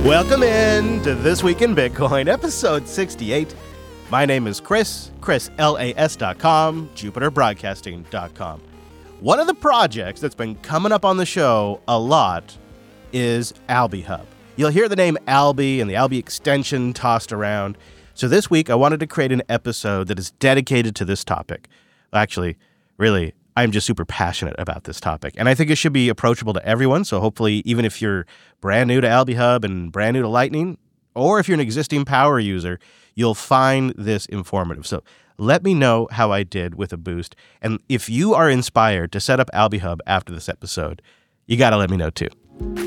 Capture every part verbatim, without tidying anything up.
Welcome in to This Week in Bitcoin, episode sixty-eight. My name is Chris, chris las dot com, jupiter broadcasting dot com. One of the projects that's been coming up on the show a lot is AlbiHub. You'll hear the name Albi and the Albi extension tossed around. So this week, I wanted to create an episode that is dedicated to this topic. Actually, really, I'm just super passionate about this topic. And I think it should be approachable to everyone. So hopefully, even if you're brand new to AlbiHub and brand new to Lightning, or if you're an existing power user, you'll find this informative. So let me know how I did with a boost. And if you are inspired to set up AlbiHub after this episode, you got to let me know too.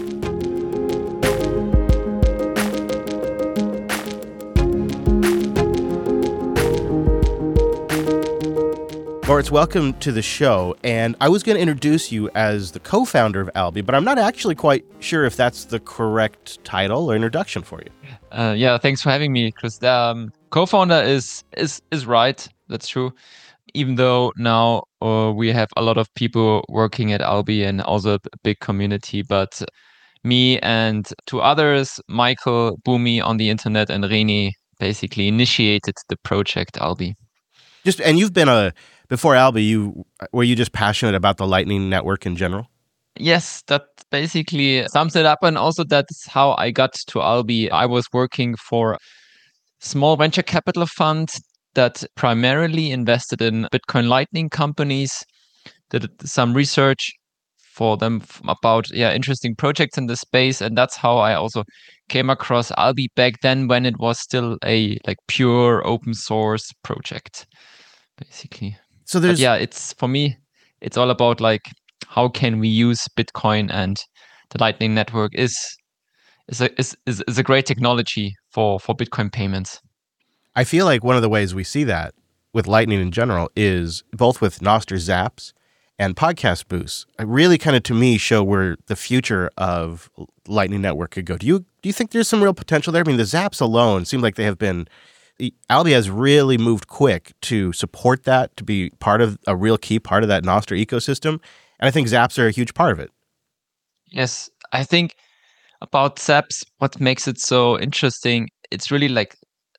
Moritz, welcome to the show. And I was going to introduce you as the co-founder of Albi, but I'm not actually quite sure if that's the correct title or introduction for you. Uh, yeah, thanks for having me, Chris. Um, co-founder is is is right. That's true. Even though now uh, we have a lot of people working at Albi and also a big community, but me and two others, Michael, Boomi on the internet, and Reni, basically initiated the project Albi. Just and you've been a before Albi, you were you just passionate about the Lightning Network in general? Yes, that basically sums it up, and also that's how I got to Albi. I was working for a small venture capital fund that primarily invested in Bitcoin Lightning companies, did some research for them about yeah interesting projects in the space, and that's how I also came across Albi back then when it was still a like pure open source project, basically. So there's but yeah, it's for me, it's all about like how can we use Bitcoin, and the Lightning Network is is a is, is, is a great technology for for Bitcoin payments. I feel like one of the ways we see that with Lightning in general is both with Nostr Zaps and podcast boosts. It really kind of, to me, show where the future of Lightning Network could go. Do you do you think there's some real potential there? I mean, the Zaps alone seem like they have been, Albi has really moved quick to support that, to be part of a real key part of that Nostr ecosystem. And I think Zaps are a huge part of it. Yes, I think about Zaps, what makes it so interesting, it's really like,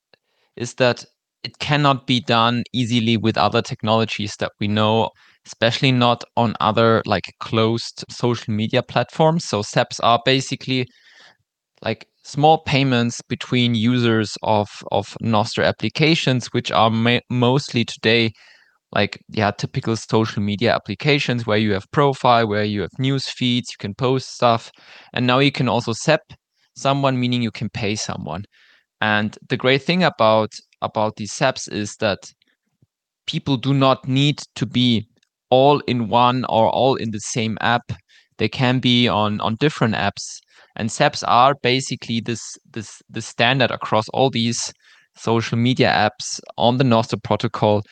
is that it cannot be done easily with other technologies that we know, especially not on other like closed social media platforms. So Zaps are basically like small payments between users of, of Nostr applications, which are ma- mostly today like yeah typical social media applications where you have profile, where you have news feeds, you can post stuff, and now you can also zap someone, meaning you can pay someone. And the great thing about about these zaps is that people do not need to be all in one or all in the same app. They can be on on different apps, and zaps are basically this this the standard across all these social media apps on the Nostr protocol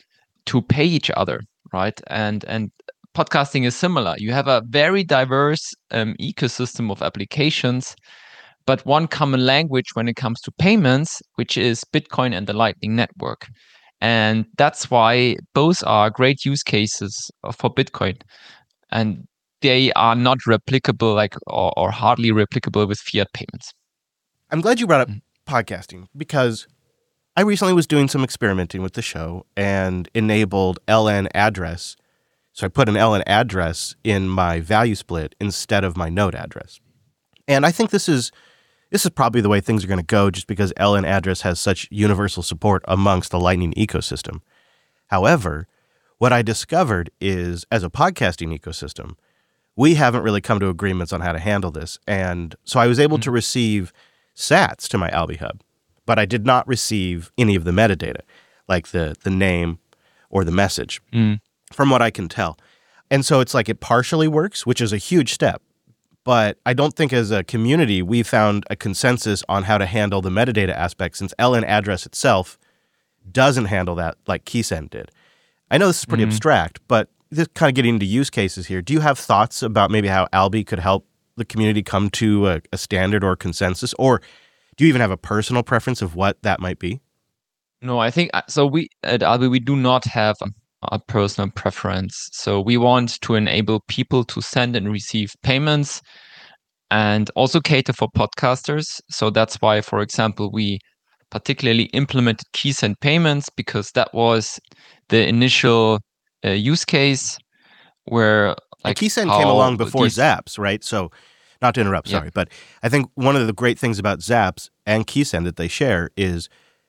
to pay each other, right? And and podcasting is similar. You have a very diverse um, ecosystem of applications, but one common language when it comes to payments, which is Bitcoin and the Lightning Network. And that's why both are great use cases for Bitcoin. And they are not replicable, like or, or hardly replicable with fiat payments. I'm glad you brought up mm-hmm. podcasting, because I recently was doing some experimenting with the show and enabled L N address. So I put an L N address in my value split instead of my node address. And I think this is this is probably the way things are going to go, just because L N address has such universal support amongst the Lightning ecosystem. However, what I discovered is, as a podcasting ecosystem, we haven't really come to agreements on how to handle this. And so I was able mm-hmm. to receive sats to my AlbiHub, but I did not receive any of the metadata, like the the name or the message, mm. from what I can tell. And so it's like it partially works, which is a huge step. But I don't think as a community we found a consensus on how to handle the metadata aspect, since L N address itself doesn't handle that like Keysend did. I know this is pretty mm. abstract, but this kind of getting into use cases here. Do you have thoughts about maybe how Albi could help the community come to a, a standard or consensus? Or do you even have a personal preference of what that might be? No, I think so. We at Albi, we do not have a, a personal preference. So we want to enable people to send and receive payments. and also cater for podcasters. So that's why, for example, we particularly implemented Keysend payments, because that was the initial uh, use case where like and Keysend how came along before these, Zaps, right? So, not to interrupt, yeah. sorry, but I think one of the great things about Zaps and Keysend that they share is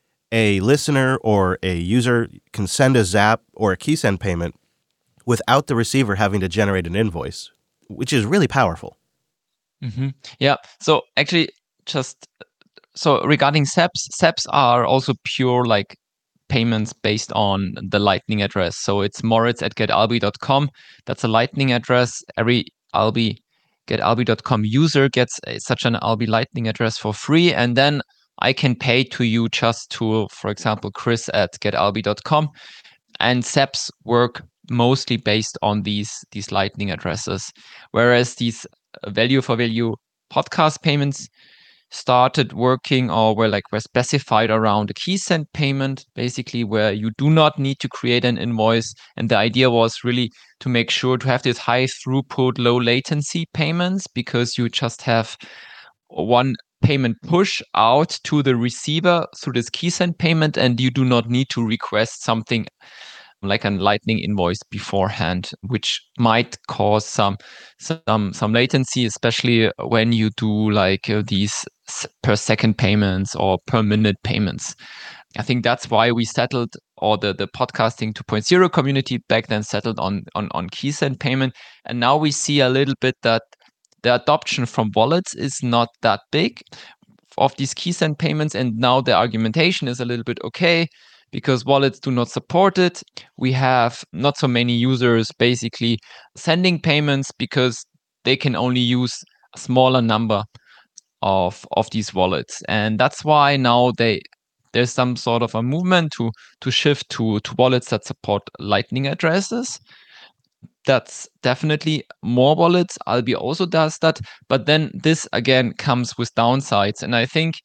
a listener or a user can send a Zap or a Keysend payment without the receiver having to generate an invoice, which is really powerful. Mm-hmm. Yeah. So actually, just so regarding SAPs, SAPs are also pure like payments based on the Lightning address. So it's Moritz at getalbi dot com. That's a Lightning address. Every Albi getalbi dot com user gets a, such an Albi Lightning address for free, and then I can pay to you just to, for example, Chris at getalbi dot com. And SAPs work mostly based on these these Lightning addresses, whereas these value for value podcast payments started working or were like were specified around a Keysend payment, basically, where you do not need to create an invoice. And the idea was really to make sure to have this high throughput, low latency payments, because you just have one payment push out to the receiver through this Keysend payment, and you do not need to request something like a Lightning invoice beforehand, which might cause some some some latency, especially when you do like uh, these per second payments or per minute payments. I think that's why we settled, or the, the podcasting two point oh community back then settled on, on, on Keysend payment. And now we see a little bit that the adoption from wallets is not that big of these Keysend payments. And now the argumentation is a little bit okay, because wallets do not support it. We have not so many users basically sending payments because they can only use a smaller number of of these wallets. And that's why now they there's some sort of a movement to to shift to to wallets that support Lightning addresses. That's definitely more wallets. Albi also does that, but then this again comes with downsides. And I think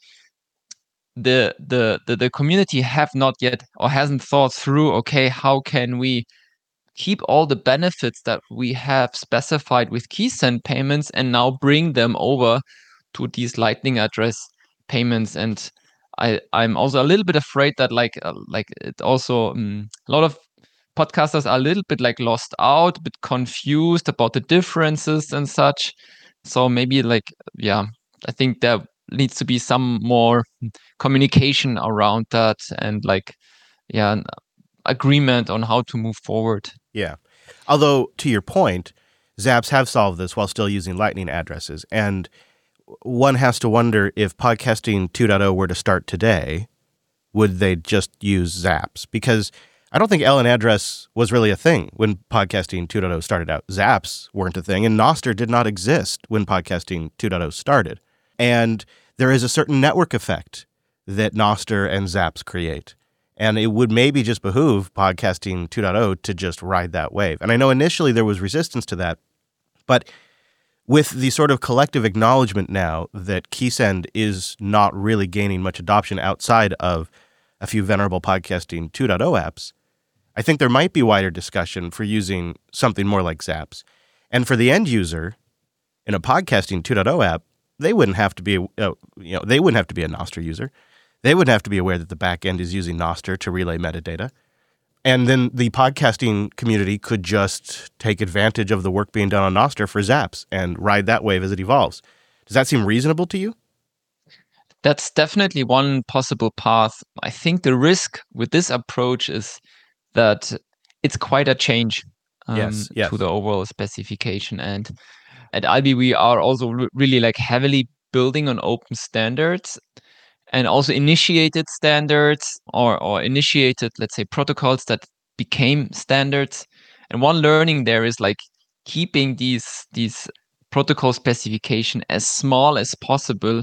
the the the, the community have not yet or hasn't thought through, okay, how can we keep all the benefits that we have specified with Keysend payments and now bring them over to these Lightning address payments. And I I'm also a little bit afraid that like uh, like it also um, a lot of podcasters are a little bit like lost out, a bit confused about the differences and such. So maybe like yeah, I think there needs to be some more communication around that, and like yeah, an agreement on how to move forward. Yeah. Although, to your point, Zaps have solved this while still using Lightning addresses. And one has to wonder, if Podcasting two point oh were to start today, would they just use Zaps? Because I don't think L N address was really a thing when Podcasting two point oh started out. Zaps weren't a thing, and Nostr did not exist when Podcasting two point oh started. And there is a certain network effect that Nostr and Zaps create. And it would maybe just behoove Podcasting two point oh to just ride that wave. And I know initially there was resistance to that, but with the sort of collective acknowledgement now that Keysend is not really gaining much adoption outside of a few venerable Podcasting two point oh apps, I think there might be wider discussion for using something more like Zaps. And for the end user in a Podcasting two point oh app, they wouldn't have to be, uh, you know, they wouldn't have to be a Nostr user. They wouldn't have to be aware that the back end is using Nostr to relay metadata. And then the podcasting community could just take advantage of the work being done on Nostr for Zaps and ride that wave as it evolves. Does that seem reasonable to you? That's definitely one possible path. I think the risk with this approach is that it's quite a change um, yes, yes. to the overall specification. And at Albi, we are also re- really like heavily building on open standards, and also initiated standards or, or initiated, let's say, protocols that became standards. And one learning there is like keeping these these protocol specification as small as possible.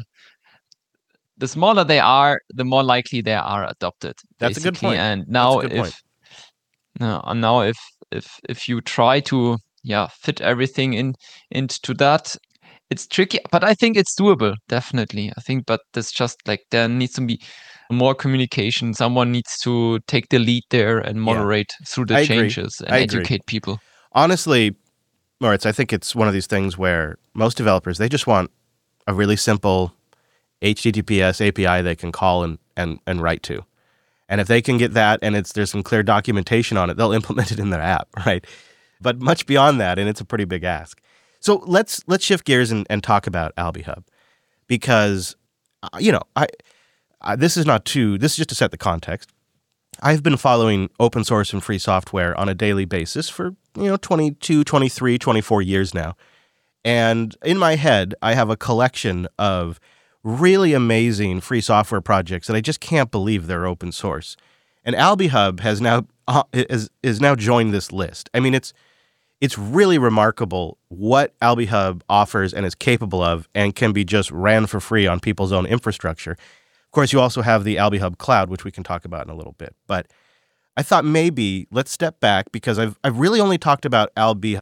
The smaller they are, the more likely they are adopted. That's basically. a good point. And now That's a good if point. no, and now if if if you try to yeah fit everything in into that, it's tricky, but I think it's doable, definitely. I think, but there's just like there needs to be more communication. Someone needs to take the lead there and moderate yeah. through the I changes agree. and I educate agree. people. Honestly, Moritz, I think it's one of these things where most developers, they just want a really simple H T T P S A P I they can call and, and, and write to. And if they can get that and it's there's some clear documentation on it, they'll implement it in their app, right? But much beyond that, and it's a pretty big ask. So let's let's shift gears and, and talk about AlbiHub, because uh, you know I, I this is not too this is just to set the context. I've been following open source and free software on a daily basis for you know twenty-two, twenty-three, twenty-four years now, and in my head I have a collection of really amazing free software projects that I just can't believe they're open source. And AlbiHub has now uh, is is now joined this list. I mean, it's it's really remarkable what AlbiHub offers and is capable of, and can be just ran for free on people's own infrastructure. Of course, you also have the AlbiHub Cloud, which we can talk about in a little bit. But I thought maybe let's step back, because I've I've really only talked about AlbiHub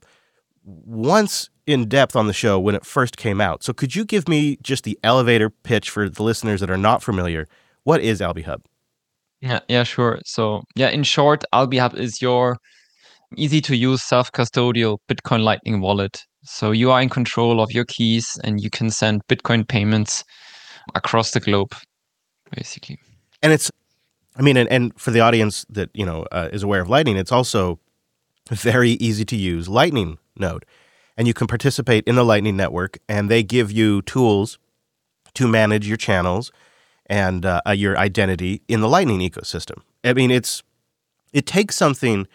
once in depth on the show when it first came out. So could you give me just the elevator pitch for the listeners that are not familiar? What is AlbiHub? Yeah, yeah, sure. So yeah, in short, AlbiHub is your easy to use self-custodial Bitcoin Lightning wallet. So you are in control of your keys and you can send Bitcoin payments across the globe, basically. And it's, I mean, and, and for the audience that, you know, uh, is aware of Lightning, it's also a very easy to use Lightning node. And you can participate in the Lightning Network, and they give you tools to manage your channels and uh, your identity in the Lightning ecosystem. I mean, it's it takes something.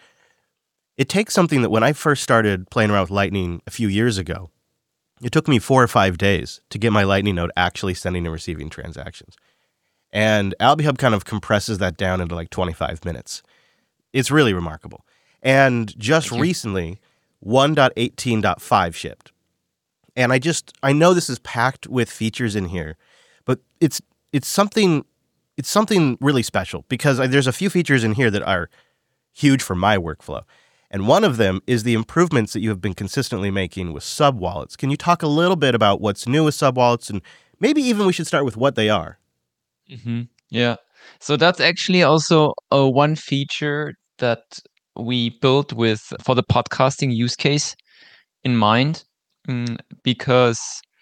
It takes something that when I first started playing around with Lightning a few years ago, it took me four or five days to get my Lightning node actually sending and receiving transactions. And AlbiHub kind of compresses that down into like twenty-five minutes. It's really remarkable. And just recently, one point eighteen point five shipped. And I just, I know this is packed with features in here, but it's it's something it's something really special, because there's a few features in here that are huge for my workflow. And one of them is the improvements that you have been consistently making with sub-wallets. Can you talk a little bit about what's new with sub-wallets, and maybe even we should start with what they are? Mm-hmm. Yeah. So that's actually also uh, one feature that we built with for the podcasting use case in mind, mm, because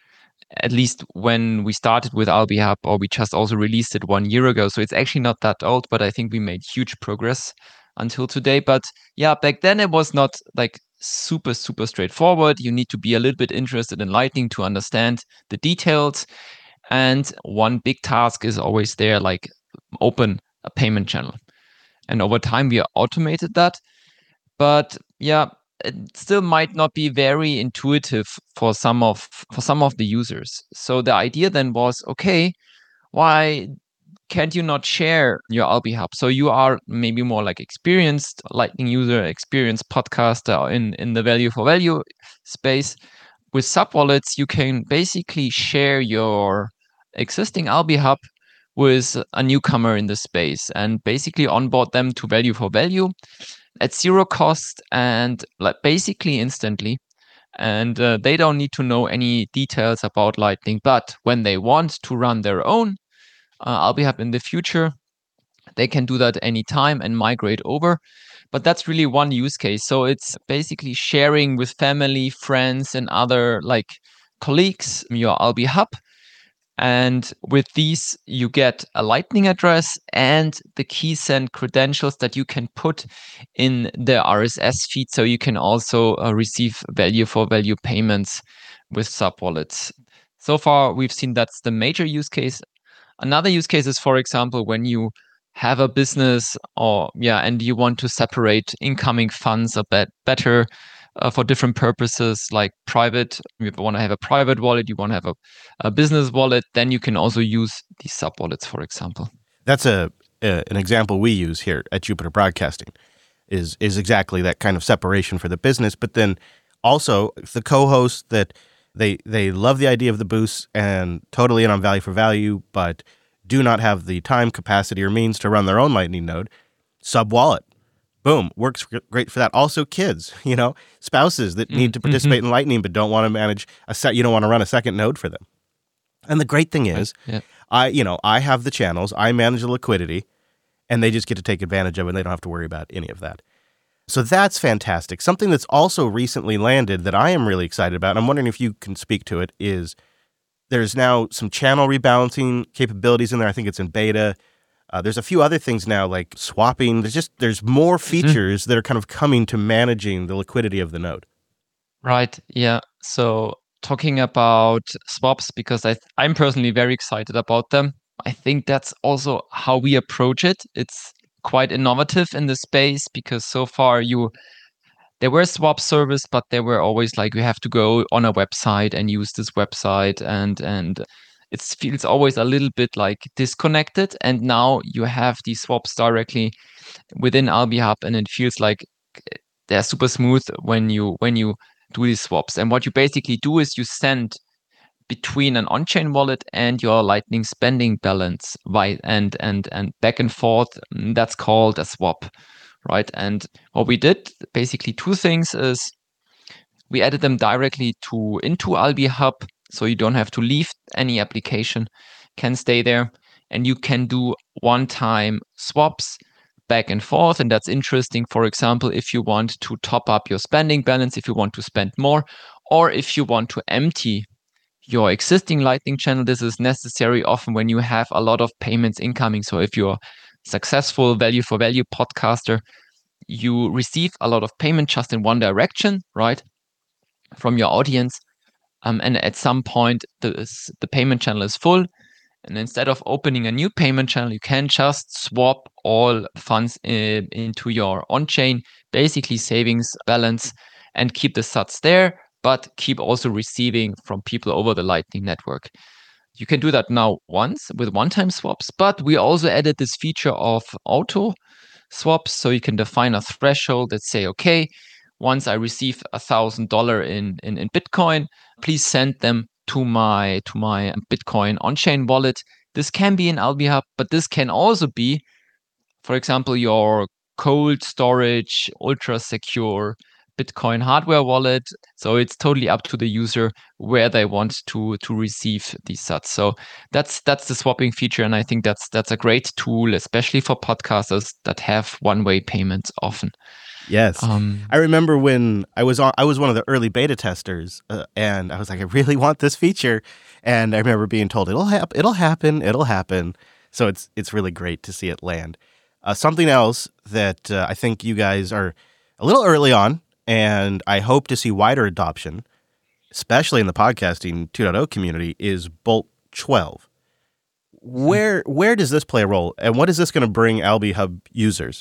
at least when we started with AlbiHub, or we just also released it one year ago, so it's actually not that old, but I think we made huge progress until today. But yeah, back then it was not like super, super straightforward. You need to be a little bit interested in Lightning to understand the details. And one big task is always there, like open a payment channel. And over time, we automated that. But yeah, it still might not be very intuitive for some of for some of the users. So the idea then was, okay, why can't you not share your AlbiHub? So you are maybe more like experienced Lightning user, experienced podcaster in, in the value for value space. With sub-wallets, you can basically share your existing AlbiHub with a newcomer in the space and basically onboard them to value for value at zero cost and like basically instantly. And uh, they don't need to know any details about Lightning. But when they want to run their own uh, AlbiHub in the future, they can do that anytime and migrate over. But that's really one use case. So it's basically sharing with family, friends, and other like colleagues your AlbiHub. And with these, you get a Lightning address and the key send credentials that you can put in the R S S feed. So you can also uh, receive value for value payments with sub-wallets. So far, we've seen that's the major use case. Another use case is, for example, when you have a business or yeah, and you want to separate incoming funds a bit better uh, for different purposes, like private. You want to have a private wallet, you want to have a, a business wallet, then you can also use these sub wallets, for example. That's a, a an example we use here at Jupiter Broadcasting. Is is exactly that kind of separation for the business, but then also the co-hosts that they they love the idea of the boosts and totally in on value for value, but do not have the time, capacity, or means to run their own Lightning node. Sub-wallet, boom, works great for that. Also, kids, you know, spouses that need to participate mm-hmm. in Lightning but don't want to manage a set. You don't want to run a second node for them. And the great thing is, yeah. I you know I have the channels, I manage the liquidity, and they just get to take advantage of it. And they don't have to worry about any of that. So that's fantastic. Something that's also recently landed that I am really excited about, and I'm wondering if you can speak to it, is There's now some channel rebalancing capabilities in there. I think it's in beta. Uh, there's a few other things now like swapping. There's just there's more features mm-hmm. that are kind of coming to managing the liquidity of the node. Right. Yeah. So talking about swaps, because I th- I'm personally very excited about them. I think that's also how we approach it. It's quite innovative in the space because so far you there were swap service, but they were always like you have to go on a website and use this website, and and it feels always a little bit like disconnected. And now you have these swaps directly within AlbiHub, and it feels like they're super smooth when you when you do these swaps. And what you basically do is you send between an on-chain wallet and your Lightning spending balance, right? And and and back and forth. That's called a swap, right? And what we did, basically two things, is we added them directly to into AlbiHub, so you don't have to leave any application, can stay there, and you can do one-time swaps back and forth. And that's interesting, for example, if you want to top up your spending balance, if you want to spend more, or if you want to empty your existing Lightning channel. This is necessary often when you have a lot of payments incoming. So if you're a successful value for value podcaster, you receive a lot of payment just in one direction, right, from your audience. Um, and at some point, the, the payment channel is full. And instead of opening a new payment channel, you can just swap all funds in, into your on-chain, basically savings balance, and keep the sats there, but keep also receiving from people over the Lightning Network. You can do that now once with one-time swaps, but we also added this feature of auto swaps. So you can define a threshold that say, okay, once I receive a thousand dollar in in Bitcoin, please send them to my to my Bitcoin on-chain wallet. This can be in AlbiHub, but this can also be, for example, your cold storage, ultra secure Bitcoin hardware wallet. So it's totally up to the user where they want to to receive these sats. So that's that's the swapping feature, and I think that's that's a great tool, especially for podcasters that have one-way payments often. Yes, um, I remember when I was on. I was one of the early beta testers, uh, and I was like, I really want this feature. And I remember being told it'll happen, it'll happen, it'll happen. So it's it's really great to see it land. Uh, something else that uh, I think you guys are a little early on, and I hope to see wider adoption, especially in the podcasting two point oh community, is Bolt twelve. Where where does this play a role, and what is this going to bring AlbiHub users?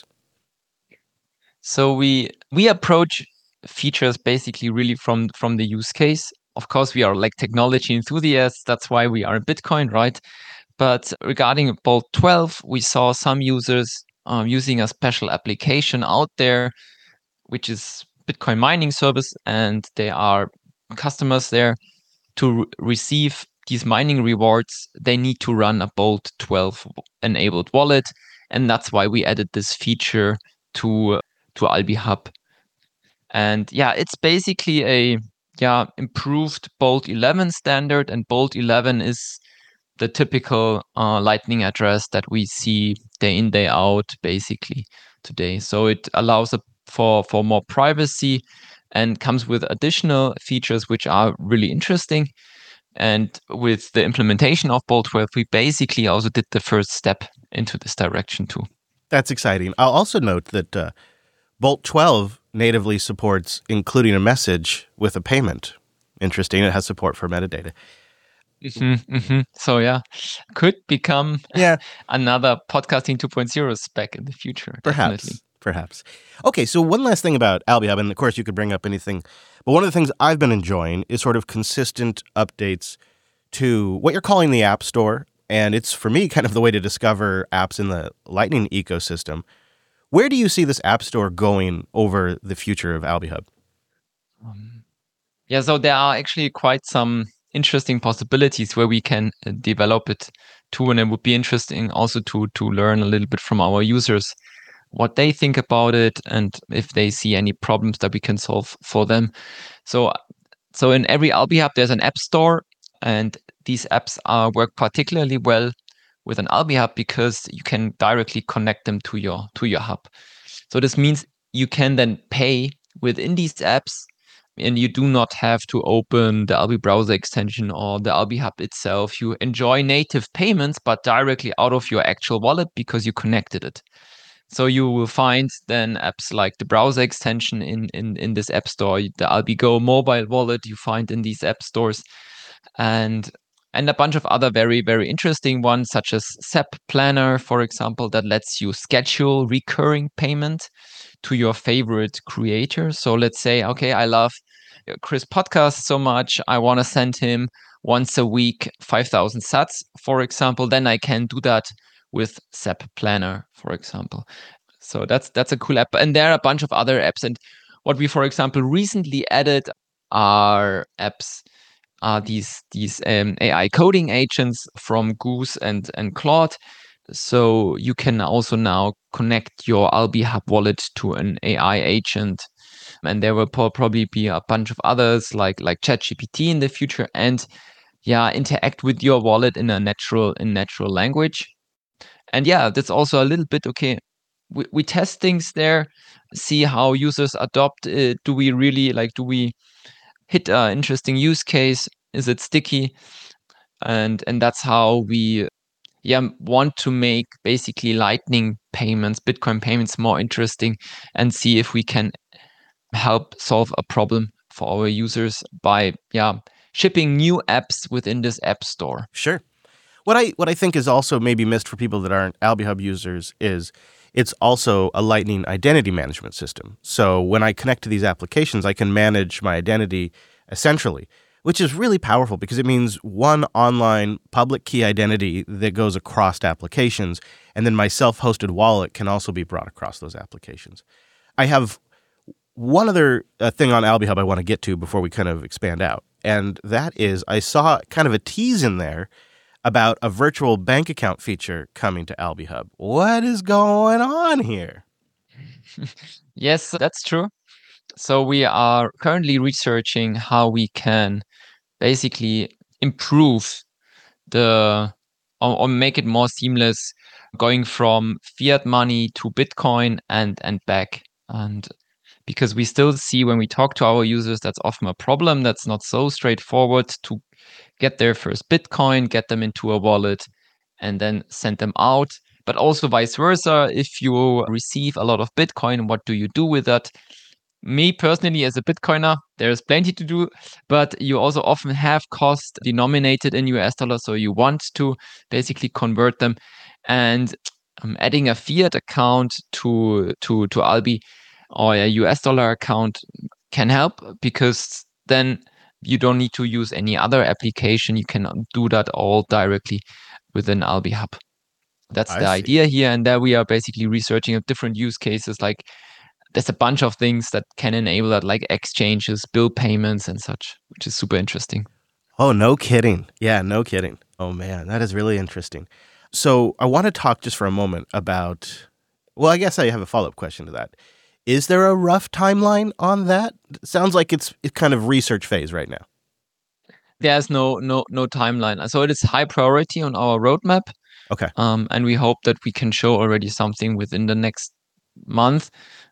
So we we approach features basically really from from the use case. Of course, we are like technology enthusiasts. That's why we are Bitcoin, right? But regarding Bolt twelve, we saw some users um, using a special application out there, which is Bitcoin mining service, and they are customers there. To re- receive these mining rewards, they need to run a Bolt twelve enabled wallet, and that's why we added this feature to to AlbiHub. And yeah, it's basically a yeah improved Bolt eleven standard, and Bolt eleven is the typical uh, Lightning address that we see day in, day out, basically today. So it allows a, for for more privacy, and comes with additional features which are really interesting. And with the implementation of Bolt twelve, we basically also did the first step into this direction too. That's exciting. I'll also note that uh, Bolt twelve natively supports including a message with a payment. Interesting. It has support for metadata. Mm-hmm, mm-hmm. So yeah, could become yeah. another podcasting two point oh spec in the future. Perhaps. Definitely. Perhaps. Okay, so one last thing about AlbiHub, and of course you could bring up anything, but one of the things I've been enjoying is sort of consistent updates to what you're calling the App Store, and it's, for me, kind of the way to discover apps in the Lightning ecosystem. Where do you see this App Store going over the future of AlbiHub? Um, yeah, so there are actually quite some interesting possibilities where we can uh, develop it too, and it would be interesting also to to learn a little bit from our users what they think about it, and if they see any problems that we can solve for them. So, so in every AlbiHub, there's an app store, and these apps are work particularly well with an AlbiHub because you can directly connect them to your to your hub. So this means you can then pay within these apps and you do not have to open the Alby browser extension or the Alby Hub itself. You enjoy native payments, but directly out of your actual wallet because you connected it. So you will find then apps like the browser extension in, in, in this app store, the Alby Go mobile wallet you find in these app stores, and and a bunch of other very, very interesting ones, such as S E P Planner, for example, that lets you schedule recurring payment to your favorite creator. So let's say, okay, I love Chris podcast so much, I want to send him once a week five thousand sats, for example. Then I can do that with S E P Planner, for example. So that's that's a cool app. And there are a bunch of other apps. And what we, for example, recently added are apps, are these these um, A I coding agents from Goose and, and Claude. So you can also now connect your Alby Hub wallet to an A I agent. And there will pro- probably be a bunch of others like like ChatGPT in the future, and yeah, interact with your wallet in a natural in natural language. And yeah, that's also a little bit okay. We, we test things there, see how users adopt it. Do we really like, do we hit an interesting use case? Is it sticky? And and that's how we yeah want to make basically Lightning payments, Bitcoin payments more interesting, and see if we can help solve a problem for our users by yeah shipping new apps within this app store. Sure. What I what I think is also maybe missed for people that aren't Alby Hub users is it's also a Lightning identity management system. So when I connect to these applications, I can manage my identity essentially, which is really powerful because it means one online public key identity that goes across applications, and then my self-hosted wallet can also be brought across those applications. I have one other uh, thing on Alby Hub I want to get to before we kind of expand out, and that is I saw kind of a tease in there about a virtual bank account feature coming to Alby Hub. What is going on here? Yes, that's true. So we are currently researching how we can basically improve the or, or make it more seamless going from fiat money to Bitcoin and and back. And because we still see when we talk to our users, that's often a problem. That's not so straightforward to get their first Bitcoin, get them into a wallet, and then send them out. But also vice versa. If you receive a lot of Bitcoin, what do you do with that? Me personally, as a Bitcoiner, there's plenty to do, but you also often have cost denominated in U S dollars, so you want to basically convert them. And um, adding a fiat account to to to Alby or a U S dollar account can help, because then you don't need to use any other application. You can do that all directly within Alby Hub. That's I the see. idea here. And there we are basically researching different use cases. Like there's a bunch of things that can enable that, like exchanges, bill payments and such, which is super interesting. Oh, no kidding. Yeah, no kidding. Oh, man, that is really interesting. So I want to talk just for a moment about, well, I guess I have a follow-up question to that. Is there a rough timeline on that? It sounds like it's it's kind of research phase right now. There's no no no timeline. So it is high priority on our roadmap. Okay. Um, and we hope that we can show already something within the next month,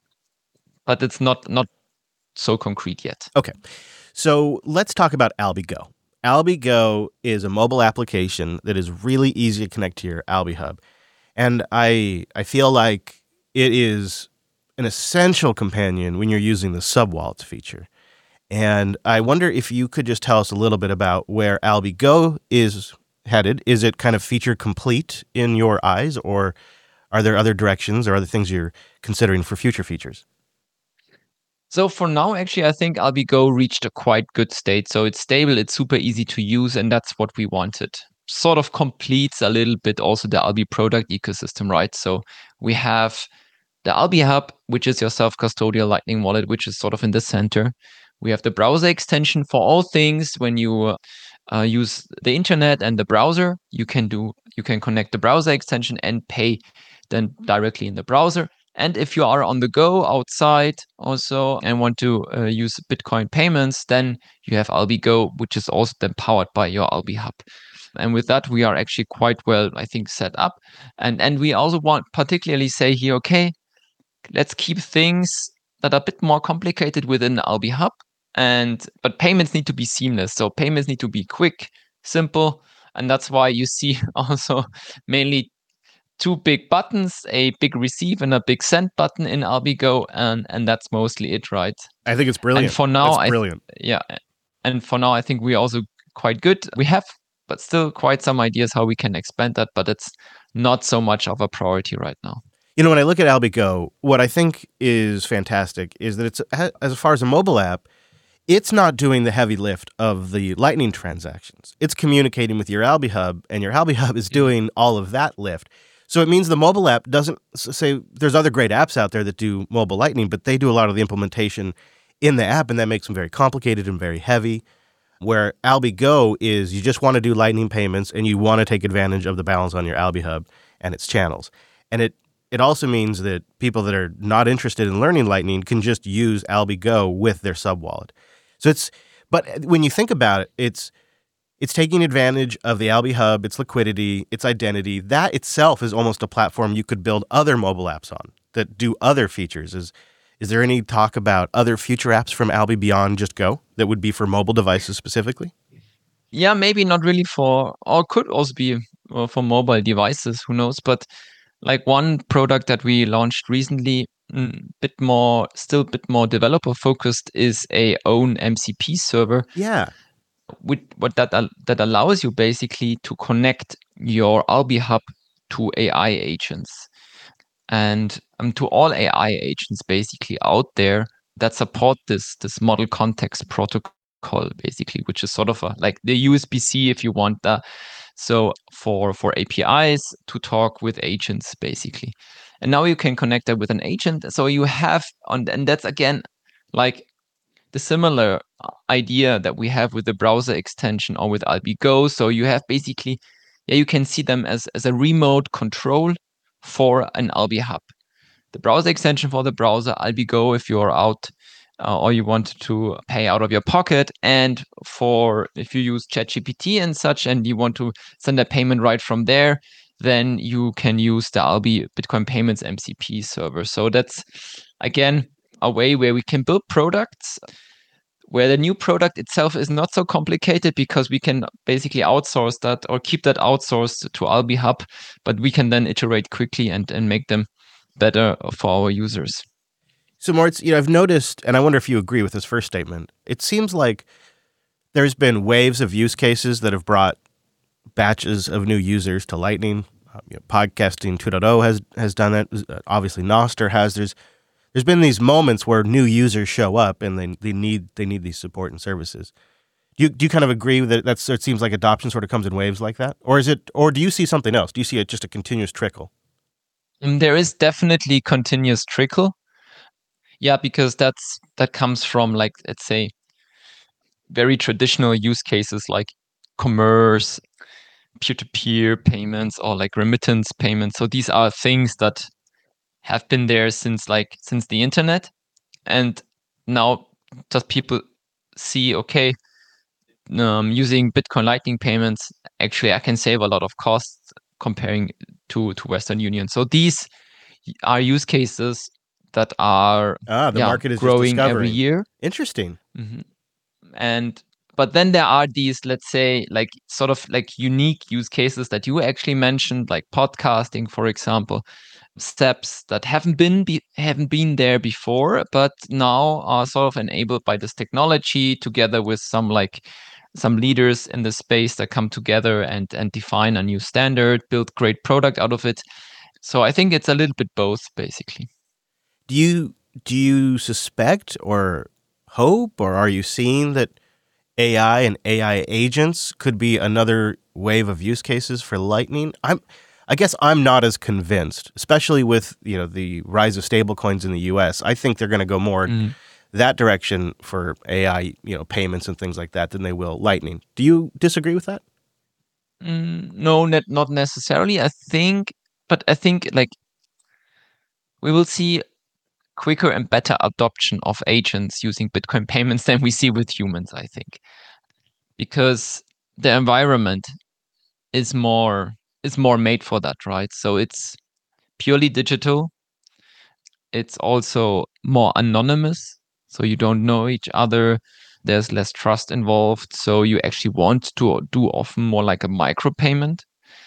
but it's not not so concrete yet. Okay. So let's talk about Alby Go. Alby Go is a mobile application that is really easy to connect to your Alby Hub. And I I feel like it is an essential companion when you're using the subwallets feature. And I wonder if you could just tell us a little bit about where Alby Go is headed. Is it kind of feature complete in your eyes, or are there other directions or other things you're considering for future features? So for now, actually, I think Alby Go reached a quite good state. So it's stable, it's super easy to use, and that's what we wanted. Sort of completes a little bit also the Alby product ecosystem, right? So we have the Alby Hub, which is your self-custodial Lightning wallet, which is sort of in the center. We have the browser extension for all things. When you uh, use the internet and the browser, you can do you can connect the browser extension and pay then directly in the browser. And if you are on the go outside also and want to uh, use Bitcoin payments, then you have Alby Go, which is also then powered by your Alby Hub. And with that, we are actually quite well, I think, set up. And and we also want particularly say here, okay, let's keep things that are a bit more complicated within the Alby Hub, And but payments need to be seamless. So payments need to be quick, simple, and that's why you see also mainly two big buttons, a big receive and a big send button in Albigo, and and that's mostly it, right? I think it's brilliant. And for now, That's I th- brilliant. yeah, and for now, I think we're also quite good. We have, but still quite some ideas how we can expand that, but it's not so much of a priority right now. You know, when I look at Albigo, what I think is fantastic is that it's, as far as a mobile app, it's not doing the heavy lift of the Lightning transactions. It's communicating with your AlbiHub, and your AlbiHub is doing all of that lift. So it means the mobile app doesn't say there's other great apps out there that do mobile Lightning, but they do a lot of the implementation in the app, and that makes them very complicated and very heavy. Where Albigo is you just want to do Lightning payments and you want to take advantage of the balance on your AlbiHub and its channels. And it it also means that people that are not interested in learning Lightning can just use Albigo with their sub-wallet. So it's, but when you think about it, it's it's taking advantage of the AlbiHub, its liquidity, its identity. That itself is almost a platform you could build other mobile apps on that do other features. Is is there any talk about other future apps from Albi beyond just Go that would be for mobile devices specifically? Yeah, maybe not really for, or could also be uh, for mobile devices. Who knows? But like one product that we launched recently, a bit more, still a bit more developer focused, is a own M C P server. Yeah. With what that uh, that allows you basically to connect your AlbiHub to A I agents, and um, to all A I agents basically out there that support this this model context protocol, basically, which is sort of a, like the U S B C if you want that. So for for A P Is to talk with agents basically, and now you can connect that with an agent. So you have on, and that's again like the similar idea that we have with the browser extension or with Albigo. So you have basically, yeah, you can see them as, as a remote control for an AlbiHub. The browser extension for the browser, Albigo if you're out uh, or you want to pay out of your pocket, and for if you use ChatGPT and such and you want to send a payment right from there, then you can use the Albi Bitcoin Payments M C P server. So that's again a way where we can build products where the new product itself is not so complicated because we can basically outsource that or keep that outsourced to AlbiHub, but we can then iterate quickly and, and make them better for our users. So Moritz, you know, I've noticed, and I wonder if you agree with this first statement, it seems like there's been waves of use cases that have brought batches of new users to Lightning. Uh, you know, Podcasting two point oh has, has done it. Uh, obviously, Nostr has. There's There's been these moments where new users show up and they they need they need these support and services. Do you do you kind of agree that that's it seems like adoption sort of comes in waves like that, or is it, or do you see something else? Do you see it just a continuous trickle? And there is definitely continuous trickle. Yeah, because that's that comes from, like, let's say, very traditional use cases like commerce, peer-to-peer payments, or like remittance payments. So these are things that have been there since like since the internet, and now just people see, okay, um, using Bitcoin Lightning payments, actually I can save a lot of costs comparing to to Western Union. So these are use cases that are Ah, the yeah, market is just growing every discovering. year. Interesting. Mm-hmm. And but then there are these, let's say, like sort of like unique use cases that you actually mentioned, like podcasting, for example, steps that haven't been be, haven't been there before, but now are sort of enabled by this technology, together with some like some leaders in the space that come together and and define a new standard, build great product out of it. So I think it's a little bit both, basically. Do you do you suspect or hope, or are you seeing that A I and A I agents could be another wave of use cases for Lightning? I'm I guess I'm not as convinced, especially with, you know, the rise of stablecoins in the U S. I think they're going to go more Mm. that direction for A I, you know, payments and things like that than they will Lightning. Do you disagree with that? Mm, no, not not necessarily. I think, but I think like we will see quicker and better adoption of agents using Bitcoin payments than we see with humans, I think, because the environment is more is more made for that, right? So it's purely digital. It's also more anonymous. So you don't know each other. There's less trust involved. So you actually want to do often more like a micropayment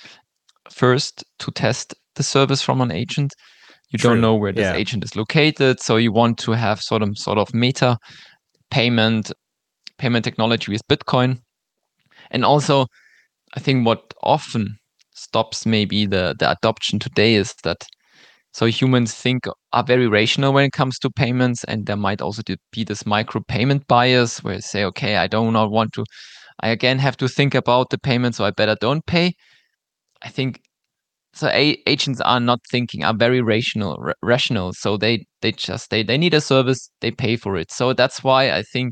first to test the service from an agent. You True. don't know where this Yeah. agent is located. So you want to have sort of sort of meta payment payment technology with Bitcoin. And also, I think what often stops maybe the, the adoption today is that so humans think are very rational when it comes to payments, and there might also be this micro payment bias where you say, okay, I do not want to, I again have to think about the payment, so I better don't pay. I think so. A- agents are not thinking, are very rational, r- rational. So they they just they they need a service, they pay for it. So that's why I think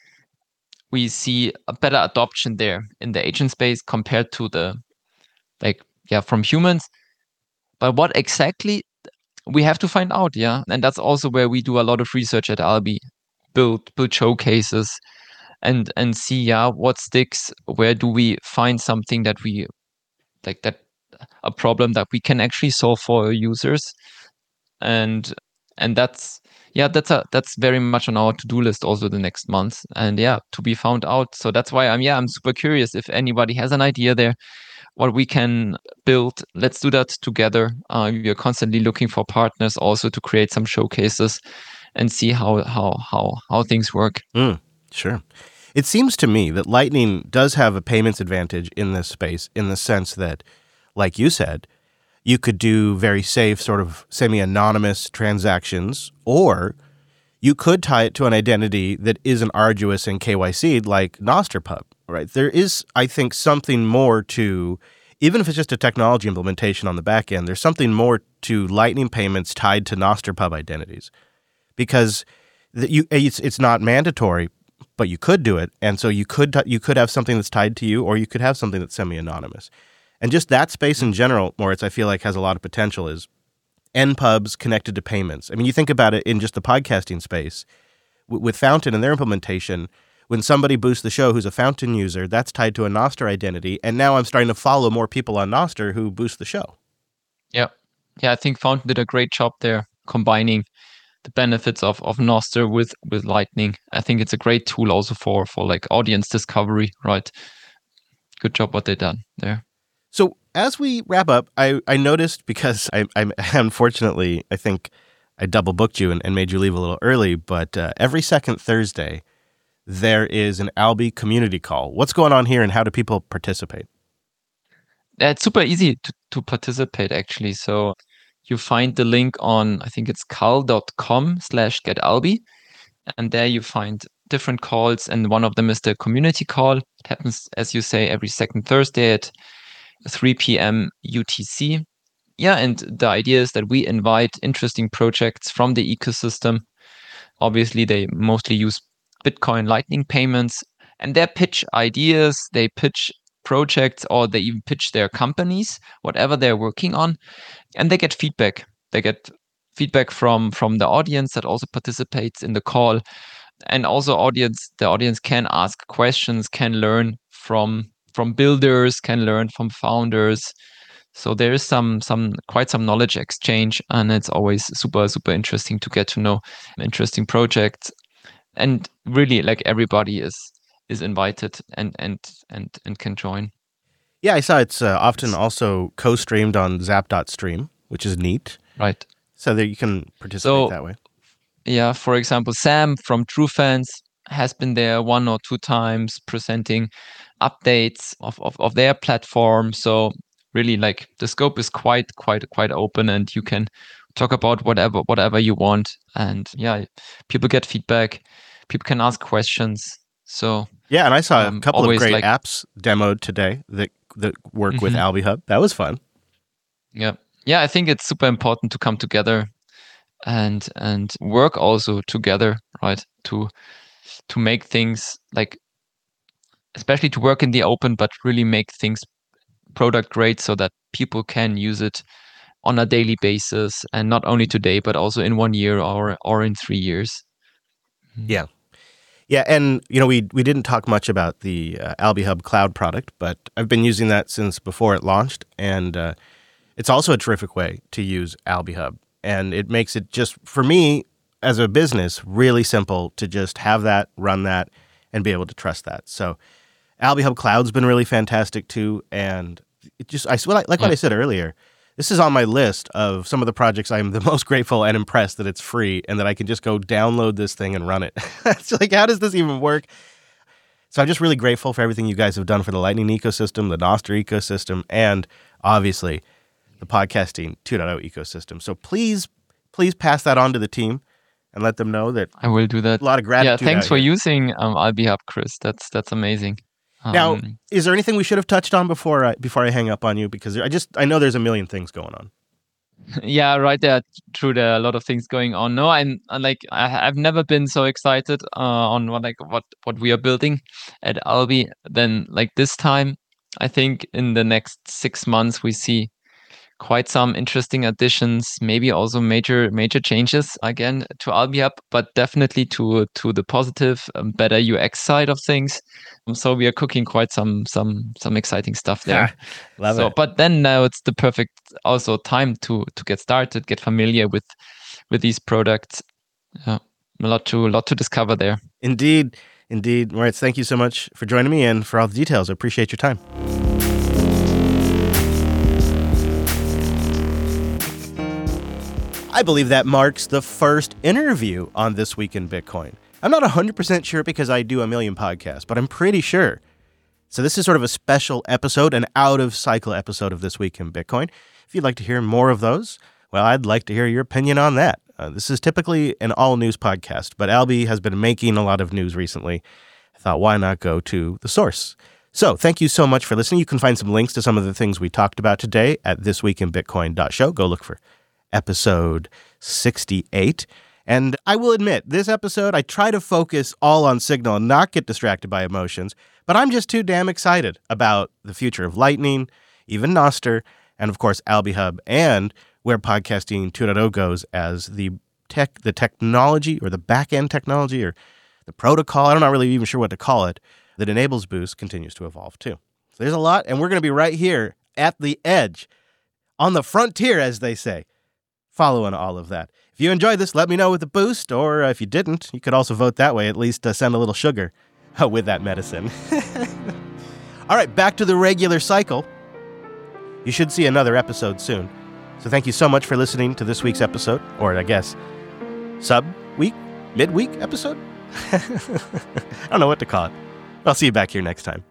we see a better adoption there in the agent space compared to the like yeah from humans. But what exactly we have to find out, yeah, and that's also where we do a lot of research at Albi, build build showcases, and and see yeah what sticks. Where do we find something that we like that a problem that we can actually solve for our users, and and that's yeah that's a that's very much on our to-do list also the next month, and yeah to be found out. So that's why I'm yeah I'm super curious if anybody has an idea there what we can build. Let's do that together. Uh, we are constantly looking for partners also to create some showcases and see how how how how things work. Mm, sure. It seems to me that Lightning does have a payments advantage in this space in the sense that, like you said, you could do very safe sort of semi-anonymous transactions, or you could tie it to an identity that isn't arduous and K Y C'd like Nosterpub, right? There is, I think, something more to, even if it's just a technology implementation on the back end, there's something more to Lightning payments tied to Nosterpub identities, because the, you it's it's not mandatory, but you could do it, and so you could you could have something that's tied to you, or you could have something that's semi-anonymous. And just that space in general, Moritz, I feel like has a lot of potential, is N pubs connected to payments. I mean, you think about it in just the podcasting space. W- with Fountain and their implementation, when somebody boosts the show who's a Fountain user, that's tied to a Nostr identity, and now I'm starting to follow more people on Nostr who boost the show. Yeah. Yeah, I think Fountain did a great job there combining the benefits of, of Nostr with, with Lightning. I think it's a great tool also for, for like audience discovery, right? Good job what they done there. So as we wrap up, I, I noticed, because I, I unfortunately, I think I double booked you and, and made you leave a little early, but uh, every second Thursday, there is an Albi community call. What's going on here and how do people participate? It's super easy to, to participate, actually. So you find the link on, I think it's cal.com slash getalbi. And there you find different calls. And one of them is the community call. It happens, as you say, every second Thursday at three p.m. U T C. Yeah, and the idea is that we invite interesting projects from the ecosystem. Obviously, they mostly use Bitcoin Lightning payments, and they pitch ideas, they pitch projects, or they even pitch their companies, whatever they're working on, and they get feedback. They get feedback from from the audience that also participates in the call, and also audience the audience can ask questions, can learn from from builders, can learn from founders. So there is some some quite some knowledge exchange, and it's always super super interesting to get to know interesting projects. And really, like, everybody is is invited and and and and can join. Yeah, I saw it's uh, often also co-streamed on zap.stream, which is neat. Right. So that you can participate So, that way. yeah, for example, Sam from TrueFans has been there one or two times presenting updates of, of, of their platform. So really, like, the scope is quite quite quite open, and you can talk about whatever whatever you want. And yeah, people get feedback, people can ask questions. So yeah, and I saw um, a couple of great like, apps demoed today that that work mm-hmm. with AlbiHub. That was fun. Yeah, yeah, I think it's super important to come together and and work also together, right? To to make things, like, especially to work in the open, but really make things product great so that people can use it on a daily basis, and not only today, but also in one year or or in three years. Yeah. Yeah, and you know, we we didn't talk much about the uh, AlbiHub cloud product, but I've been using that since before it launched, and uh, it's also a terrific way to use AlbiHub. And it makes it just, for me, as a business, really simple to just have that, run that, and be able to trust that. So AlbiHub Cloud's been really fantastic too. And it just, I, like what I said earlier, this is on my list of some of the projects I'm the most grateful and impressed that it's free and that I can just go download this thing and run it. It's like, how does this even work? So I'm just really grateful for everything you guys have done for the Lightning ecosystem, the Nostr ecosystem, and obviously the podcasting two point oh ecosystem. So please, please pass that on to the team and let them know that I will do that. A lot of gratitude. Yeah, thanks for here. using um, AlbiHub, Chris. That's that's amazing. Um, now, is there anything we should have touched on before I, before I hang up on you? Because I just I know there's a million things going on. Yeah, right there. True, there are a lot of things going on. No, I'm, I'm like I, I've never been so excited uh, on what like what what we are building at Albi than like this time. I think in the next six months we see quite some interesting additions, maybe also major major changes again to AlbiHub, but definitely to to the positive, um, better U X side of things. Um, so we are cooking quite some some some exciting stuff there. Love so, it. But then now it's the perfect also time to to get started, get familiar with with these products. Yeah, a lot to a lot to discover there. Indeed, indeed, Moritz. Thank you so much for joining me and for all the details. I appreciate your time. I believe that marks the first interview on This Week in Bitcoin. I'm not one hundred percent sure because I do a million podcasts, but I'm pretty sure. So this is sort of a special episode, an out-of-cycle episode of This Week in Bitcoin. If you'd like to hear more of those, well, I'd like to hear your opinion on that. Uh, this is typically an all-news podcast, but Albi has been making a lot of news recently. I thought, why not go to the source? So thank you so much for listening. You can find some links to some of the things we talked about today at this week in bitcoin dot show. Go look for episode sixty-eight. And I will admit, this episode, I try to focus all on Signal and not get distracted by emotions, but I'm just too damn excited about the future of Lightning, even Nostr, and of course AlbiHub, and where podcasting two point oh goes as the tech, the technology or the back-end technology or the protocol, I'm not really even sure what to call it, that enables Boost continues to evolve too. So there's a lot, and we're going to be right here at the edge, on the frontier, as they say, following all of that. If you enjoyed this, let me know with a boost, or if you didn't, you could also vote that way, at least uh, send a little sugar uh, with that medicine. All right, back to the regular cycle. You should see another episode soon. So thank you so much for listening to this week's episode, or I guess, sub-week, mid-week episode? I don't know what to call it. I'll see you back here next time.